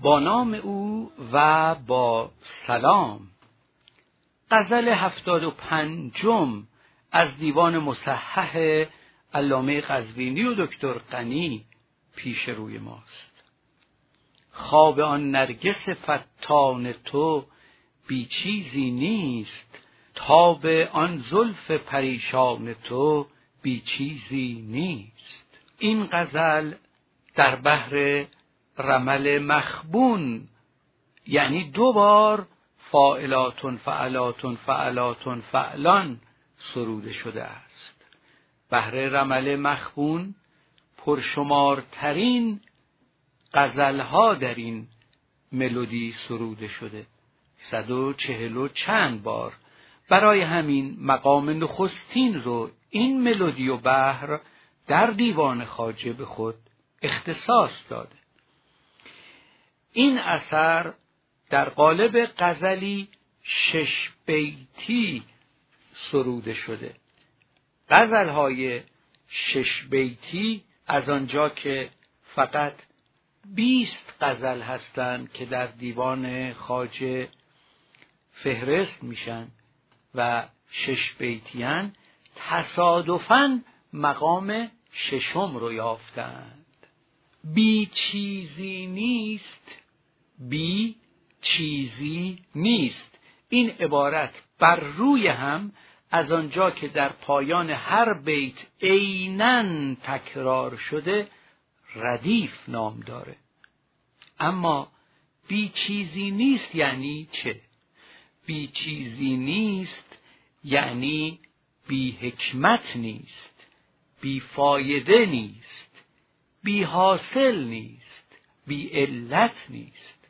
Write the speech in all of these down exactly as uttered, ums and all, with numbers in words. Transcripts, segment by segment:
با نام او و با سلام. غزل هفتاد و پنجم از دیوان مصحح علامه قزوینی و دکتر غنی پیش روی ماست. خواب آن نرگس فتان تو بی چیزی نیست، تاب آن زلف پریشان تو بی چیزی نیست. این غزل در بحر رمل مخبون، یعنی دو بار فاعلاتن فعلاتن فعلاتن فعلان سروده شده است. بحر رمل مخبون پرشمارترین غزلها در این ملودی سروده شده، صد و چهل و چند بار. برای همین مقام نخستین رو این ملودی و بحر در دیوان خواجه به خود اختصاص داده. این اثر در قالب غزلی شش بیتی سروده شده. غزلهای شش بیتی از آنجا که فقط بیست غزل هستند که در دیوان خواجه فهرست میشن و شش بیتیان، تصادفاً مقام ششم رو یافتند. بی چیزی نیست، بی چیزی نیست. این عبارت بر روی هم از آنجا که در پایان هر بیت عیناً تکرار شده ردیف نام داره. اما بی چیزی نیست یعنی چه؟ بی چیزی نیست یعنی بی حکمت نیست، بی فایده نیست، بی حاصل نیست، بی علت نیست.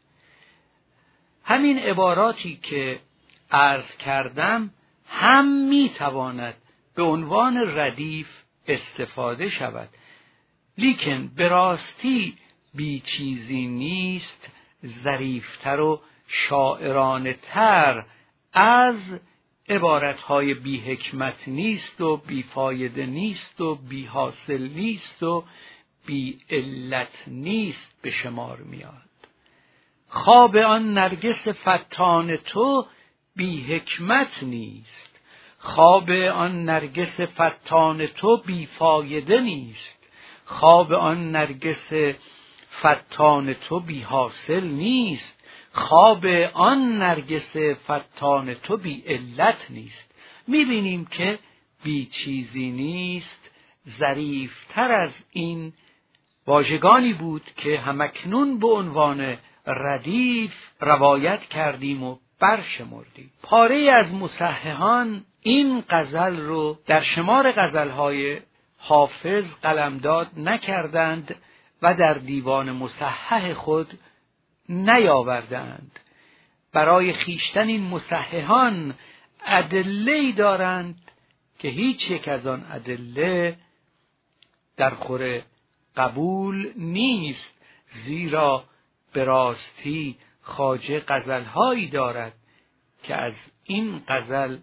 همین عباراتی که عرض کردم هم میتواند به عنوان ردیف استفاده شود، لیکن به راستی بی چیزی نیست ظریفتر و شاعرانه تر از عبارتهای بی حکمت نیست و بی فایده نیست و بی حاصل نیست و بی علت نیست به شمار میاد. خواب آن نرگس فتان تو بی حکمت نیست، خواب آن نرگس فتان تو بی فایده نیست، خواب آن نرگس فتان تو بی حاصل نیست، خواب آن نرگس فتان تو بی علت نیست. میبینیم که بی چیزی نیست ظریفتر از این واژگانی بود که همکنون به عنوان ردیف روایت کردیم و برشمردیم. پاره از مصححان این غزل رو در شمار غزلهای حافظ قلمداد نکردند و در دیوان مصحح خود نیاوردند. برای خیشتن این مصححان ادله‌ای دارند که هیچ یک از آن ادله در خور قبول نیست، زیرا به راستی خواجه غزلهایی دارد که از این غزل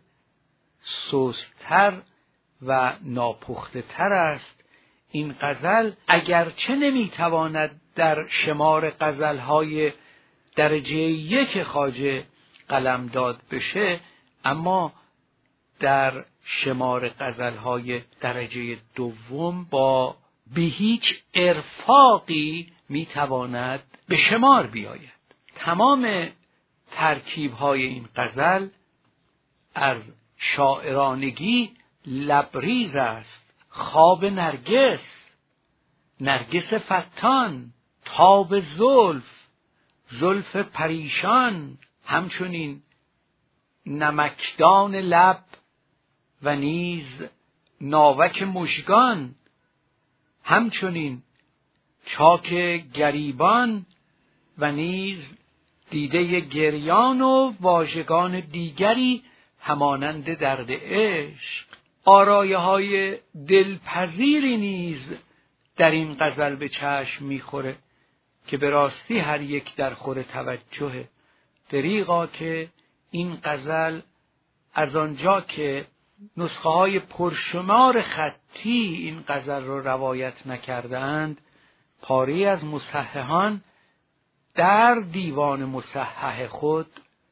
سست‌تر و ناپخته تر است. این غزل اگرچه نمیتواند در شمار غزلهای درجه یک خواجه قلمداد بشه، اما در شمار غزلهای درجه دوم با به هیچ ارفاقی میتواند به شمار بیاید. تمام ترکیبهای این غزل از شاعرانگی لبریز است. خواب نرگس، نرگس فتان، تاب زلف، زلف پریشان، همچنین نمکدان لب و نیز ناوک مژگان، همچنین چاک گریبان و نیز دیده گریان و واژگان دیگری همانند درد عشق. آرایه های دلپذیری نیز در این غزل به چشم میخوره که به راستی هر یک در خور توجهه. دریغا که این غزل از آنجا که نسخه های پرشمار خطی این غزل را روایت نکردند، پاره از مصححان در دیوان مصحح خود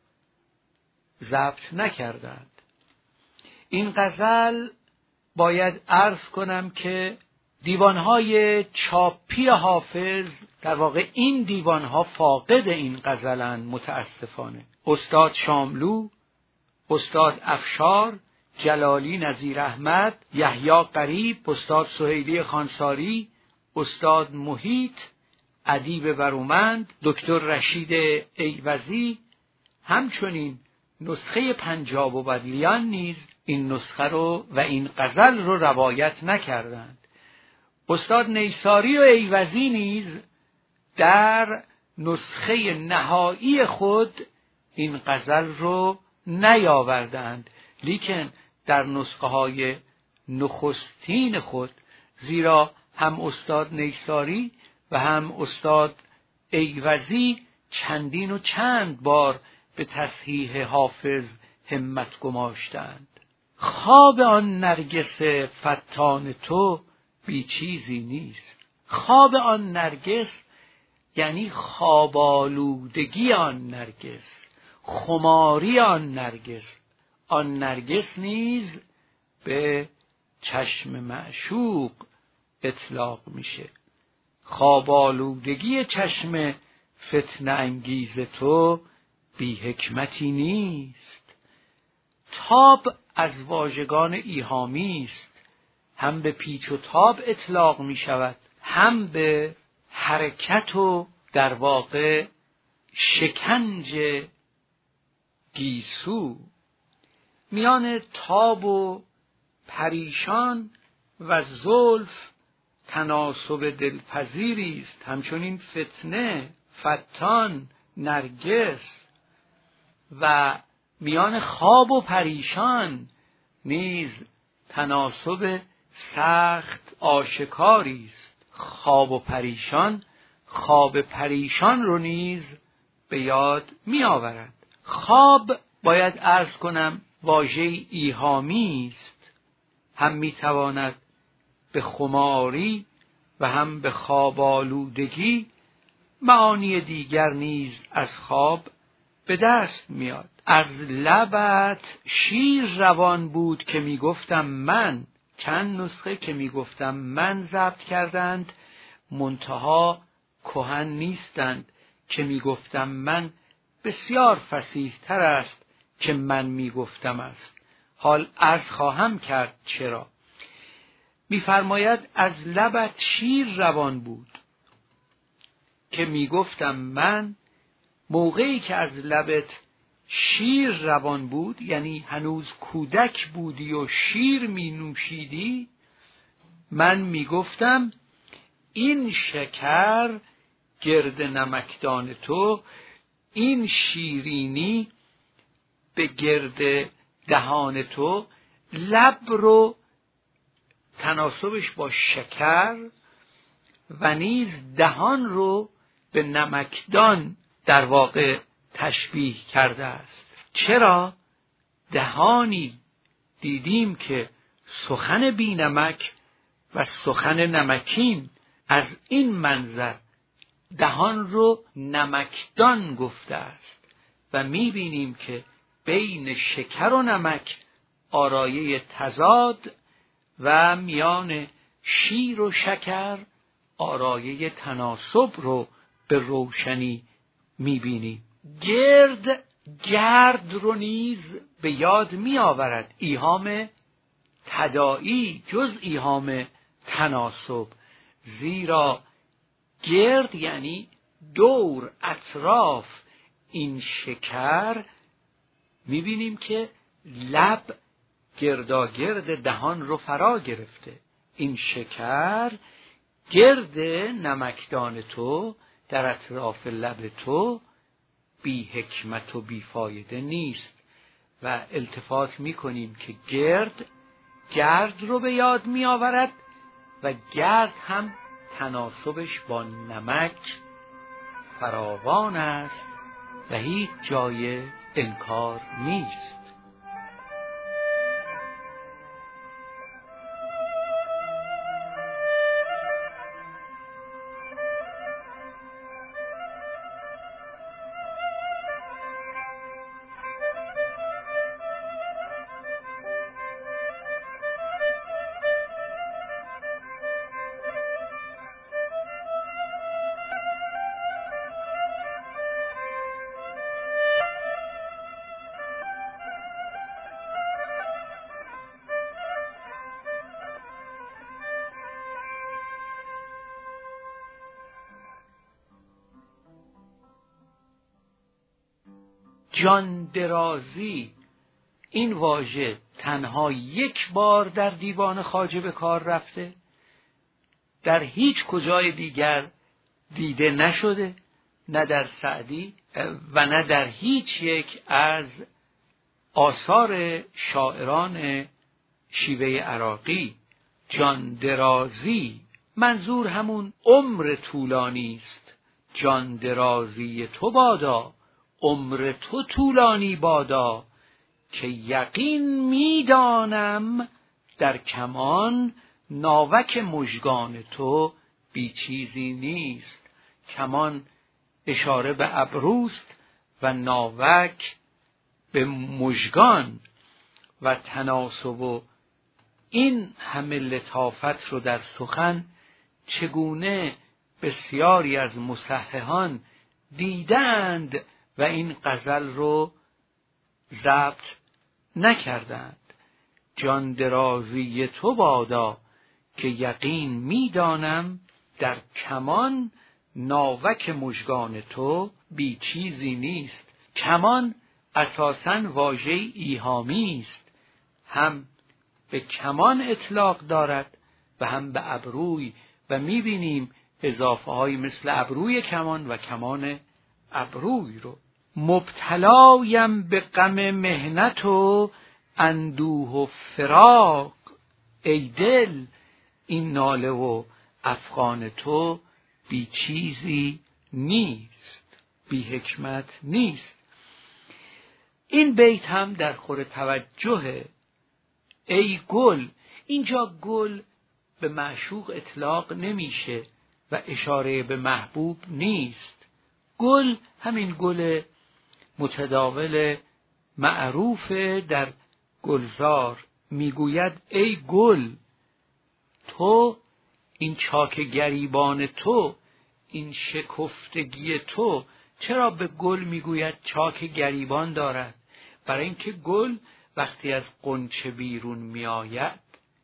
ضبط نکردند. این غزل باید عرض کنم که دیوانهای چاپی حافظ، در واقع این دیوانها فاقد این غزلند متاسفانه. استاد شاملو، استاد افشار، جلالی نظیر احمد، یحیی قریب، استاد سهیلی خانساری، استاد محیط، ادیب برومند، دکتر رشید ایوزی، همچنین نسخه پنجاب و بدلیان نیز این نسخه رو و این غزل رو روایت نکردند. استاد نیساری و ایوزی نیز در نسخه نهایی خود این غزل رو نیاوردند، لیکن در نسخه های نخستین خود، زیرا هم استاد نیساری و هم استاد ایوزی چندین و چند بار به تصحیح حافظ همت گماشتند. خواب آن نرگس فتان تو بی چیزی نیست. خواب آن نرگس یعنی خواب آلودگی آن نرگس، خماری آن نرگس. آن نرگس نیز به چشم معشوق اطلاق میشه. خواب آلودگی چشم فتنه انگیز تو بی حکمتی نیست. تاب از واژگان ایهامی است، هم به پیچ و تاب اطلاق می شود، هم به حرکت و در واقع شکنج گیسو. میان تاب و پریشان و زلف تناسب دلپذیری است. همچنین فتنه، فتان، نرگس و میان خواب و پریشان نیز تناسب سخت آشکاری است. خواب و پریشان خواب پریشان رو نیز به یاد می آورد. خواب باید عرض کنم واژه ایهامی است، هم می تواند به خماری و هم به خواب آلودگی معانی دیگر نیز از خواب به دست میاد. از لبت شیر روان بود که میگفتم من، چند نسخه که میگفتم من ضبط کردند، منتها کهن نیستند. که میگفتم من بسیار فصیح تر است که من میگفتم است. حال عرض خواهم کرد چرا. میفرماید از لبت شیر روان بود که میگفتم من. موقعی که از لبت شیر روان بود یعنی هنوز کودک بودی و شیر می نوشیدی، من می گفتم این شکر گرد نمکدان تو، این شیرینی به گرد دهان تو، لب رو تناسبش با شکر و نیز دهان رو به نمکدان در واقع تشبیه کرده است. چرا؟ دهانی دیدیم که سخن بی نمک و سخن نمکین، از این منظر دهان رو نمکدان گفته است و میبینیم که بین شکر و نمک آرایه تضاد و میان شیر و شکر آرایه تناسب رو به روشنی میبینیم. گرد گرد رو نیز به یاد می آورد. ایهام تداعی جز ایهام تناسب، زیرا گرد یعنی دور، اطراف. این شکر میبینیم که لب گرداگرد دهان رو فرا گرفته. این شکر گرد نمکدان تو در اطراف لب تو بی حکمت و بی فایده نیست. و التفات میکنیم که گرد گرد رو به یاد می آورد و گرد هم تناسبش با نمک فراوان است و هیچ جای انکار نیست. جان درازی این واژه تنها یک بار در دیوان خواجه به کار رفته، در هیچ کجای دیگر دیده نشده، نه در سعدی و نه در هیچ یک از آثار شاعران شیوه عراقی. جان درازی منظور همون عمر طولانی است. جان درازی تو بادا، عمر تو طولانی بادا، که یقین میدانم در کمان ناوک مژگان تو بی چیزی نیست. کمان اشاره به ابروست و ناوک به مژگان و تناسب و این همه لطافت رو در سخن چگونه بسیاری از مصححان دیدند و این غزل رو ضبط نکردند. جان درازی تو بادا که یقین میدانم در کمان ناوک مژگان تو بی چیزی نیست. کمان اساساً واژه ایهامی است، هم به کمان اطلاق دارد و هم به ابروی، و میبینیم اضافه های مثل ابروی کمان و کمان ابروی رو. مبتلایم به غم محنت و اندوه و فراق، ای دل این ناله و افغان تو بی چیزی نیست، بی حکمت نیست. این بیت هم در خور توجه. ای گل، اینجا گل به معشوق اطلاق نمیشه و اشاره به محبوب نیست. گل همین گل متداول معروف در گلزار. میگوید ای گل، تو این چاک گریبان تو، این شکفتگی تو. چرا به گل میگوید چاک گریبان دارد؟ برای اینکه گل وقتی از غنچه بیرون میآید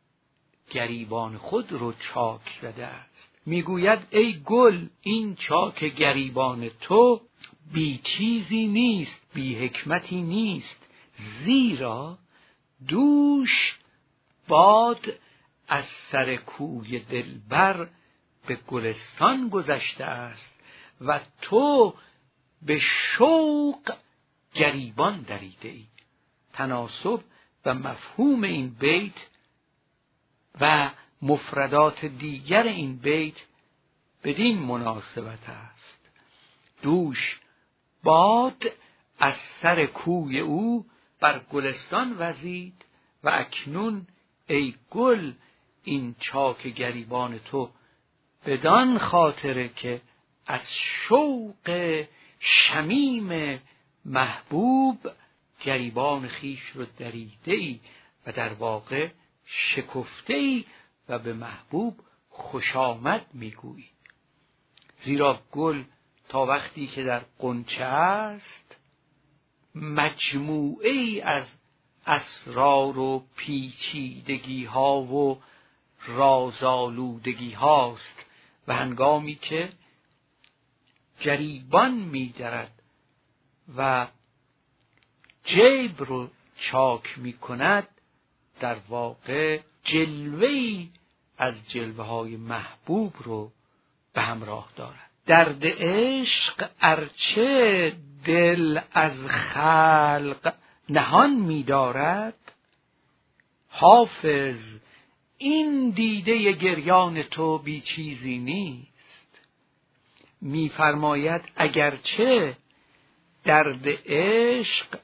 گریبان خود رو چاک زده است. میگوید ای گل، این چاک گریبان تو بی چیزی نیست، بی حکمتی نیست، زیرا دوش باد از سر کوی دلبر به گلستان گذشته است و تو به شوق گریبان دریده ای. تناسب و مفهوم این بیت و مفردات دیگر این بیت بدین مناسبت است. دوش باد از سر کوی او بر گلستان وزید و اکنون ای گل، این چاک گریبان تو بدان خاطره که از شوق شمیم محبوب گریبان خیش رو دریده ای و در واقع شکفته ای و به محبوب خوش آمد میگویی. زیرا گل تا وقتی که در غنچه است مجموعه ای از اسرار و پیچیدگی ها و رازآلودگی هاست و هنگامی که گریبان می‌درد و جیب رو چاک می‌کند در واقع جلوه‌ای از جلوه های محبوب رو به همراه دارد. درد عشق ارچه دل از خلق نهان می‌دارد، حافظ این دیده گریان تو بی چیزی نیست. می‌فرماید اگرچه درد عشق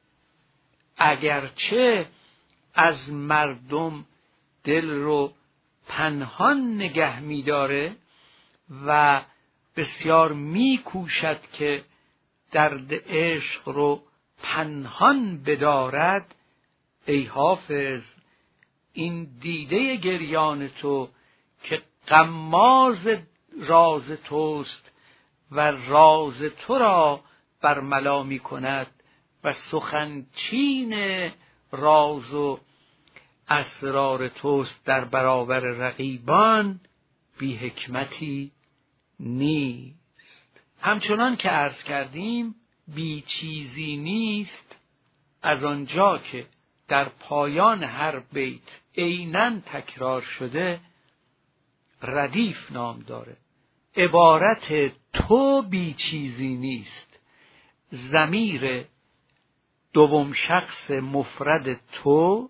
اگرچه از مردم دل رو پنهان نگه می‌داره و بسیار می‌کوشد که درد عشق رو پنهان بدارد، ای حافظ این دیده گریان تو که غماز راز توست و راز تو را برملا می کند و سخنچین راز و اسرار توست در برابر رقیبان، بی حکمتی نیست. همچنان که عرض کردیم بی چیزی نیست از آنجا که در پایان هر بیت عیناً تکرار شده ردیف نام داره. عبارت تو بی چیزی نیست، ضمیر دوم شخص مفرد تو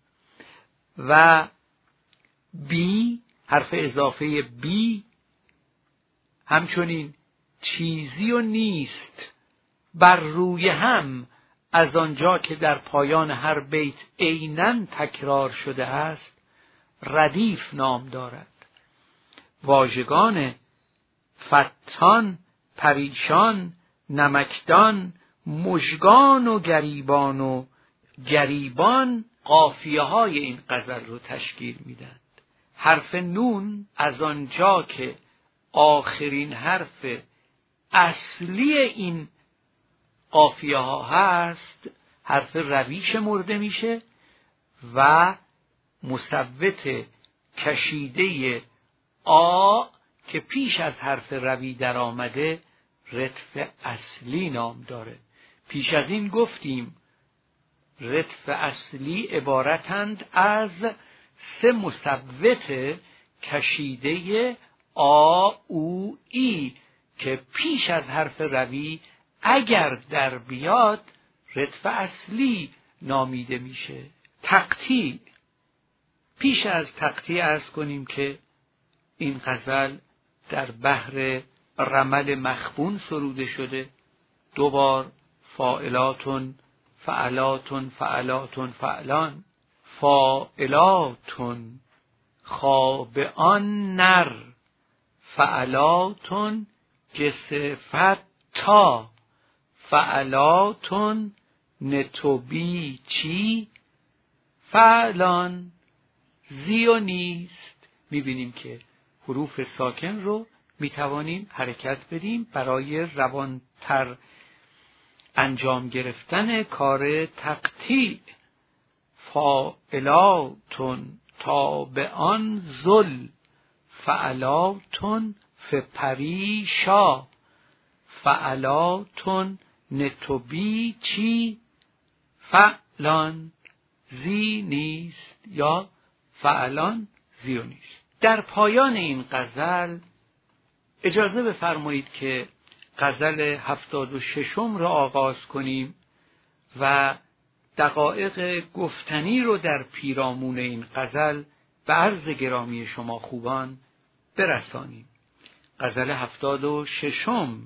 و بی حرف اضافه بی همچنین چیزی و نیست بر روی هم از آنجا که در پایان هر بیت عیناً تکرار شده است ردیف نام دارد. واژگان فتان، پریشان، نمکدان، مژگان و گریبان و گریبان قافیه های این غزل رو تشکیل میدن. حرف نون از آنجا که آخرین حرف اصلی این قافیه ها هست حرف روی شمرده میشه و مثبت کشیده آ که پیش از حرف روی در آمده رطف اصلی نام داره. پیش از این گفتیم رطف اصلی عبارتند از سه مثبت کشیده آ او ای که پیش از حرف روی اگر در بیاد رطف اصلی نامیده میشه. تقطیع، پیش از تقطیع عرض کنیم که این غزل در بحر رمل مخبون سروده شده. دو بار فاعلاتون فعلاتون فعلاتون فعلان. فاعلاتون خابئان نر، فعلاتون جسفت تا، فعلاتون نتوبی چی، فعلان زی و نیست. میبینیم که حروف ساکن رو میتوانیم حرکت بدیم برای روانتر انجام گرفتن کار تقطیع. فاعلاتون تابعان ذل، فعلاتون فپریشا، فعلاتون نتوبی چی، فعلان زی نیست یا فعلان زیو نیست. در پایان این غزل اجازه بفرمایید که غزل هفتاد و ششم را آغاز کنیم و دقایق گفتنی رو در پیرامون این غزل به عرض گرامی شما خوبان برسانیم. غزل هفتاد و ششم: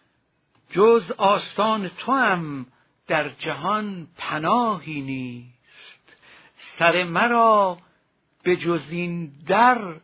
جز آستان تو هم در جهان پناهی نیست، سر مرا به جز این در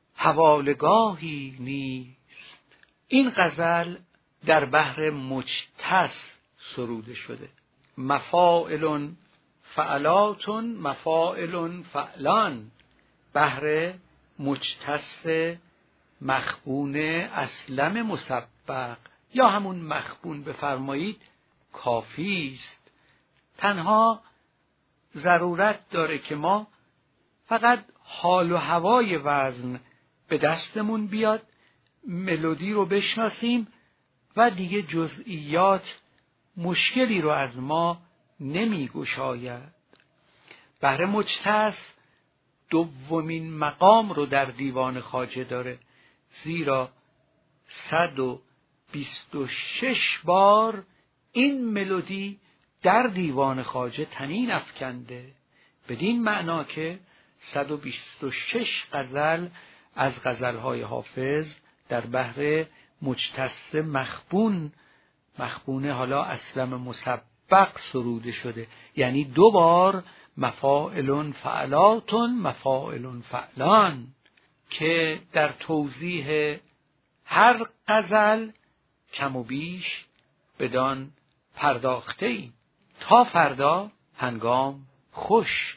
حوالگاهی نیست. این غزل در بحر مجتث سروده شده. مفاعلون فعلاتون مفاعلون فعلان، بحر مجتث مخبون اسلم مسبق یا همون مخبون بفرمایید کافی است. تنها ضرورت داره که ما فقط حال و هوای وزن به دستمون بیاد، ملودی رو بشناسیم و دیگه جزئیات مشکلی رو از ما نمی گشاید. بحر مجتث دومین مقام رو در دیوان خواجه داره، زیرا صد و بیست و شش بار این ملودی در دیوان خواجه طنین افکنده، بدین معنا که صد و بیست و شش غزل از غزلهای حافظ در بحر مجتث مخبون مخبونه حالا اسلم مسبق سروده شده، یعنی دو بار مفاعلون فعلاتون مفاعلون فعلان، که در توضیح هر غزل کم و بیش بدان پرداخته ایم. تا فردا هنگام خوش.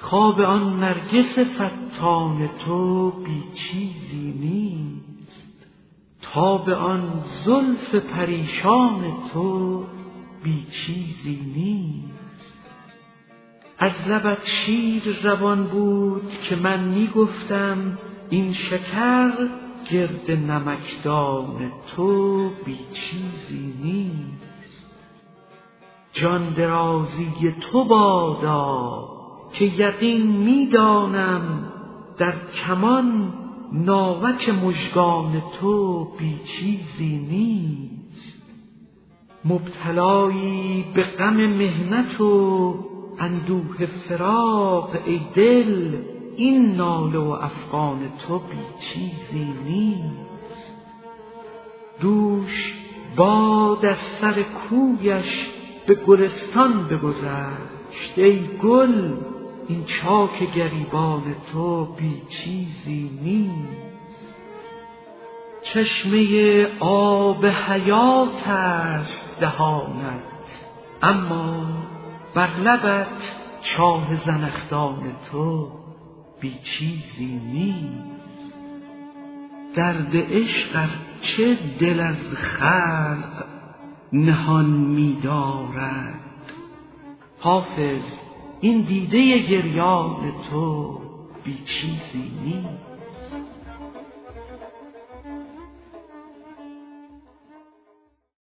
خواب آن نرگس فتان تو بی چیزی نیست، تاب آن زلف پریشان تو بی چیزی نیست. از لبت شیر روان بود که من می گفتم این شکر گرد نمکدان تو بی چیزی نیست. جان درازی تو بادا که یقین می دانم در کمان ناوک مژگان تو بی چیزی نیست. مبتلایی به غم محنت و اندوه فراق ای دل، این ناله و افغان تو بی چیزی نیست. دوش باد از سر کویش به گلستان بگذشت ای گل، این چاک گریبان تو بی چیزی نیست. چشمه آب حیات است دهانت، اما بر لبت چاه زنخدان تو بی چیزی نیست. درد عشق ار چه دل از خلق نهان می دارد، حافظ این دیده گریان تو بی چیزی نیست.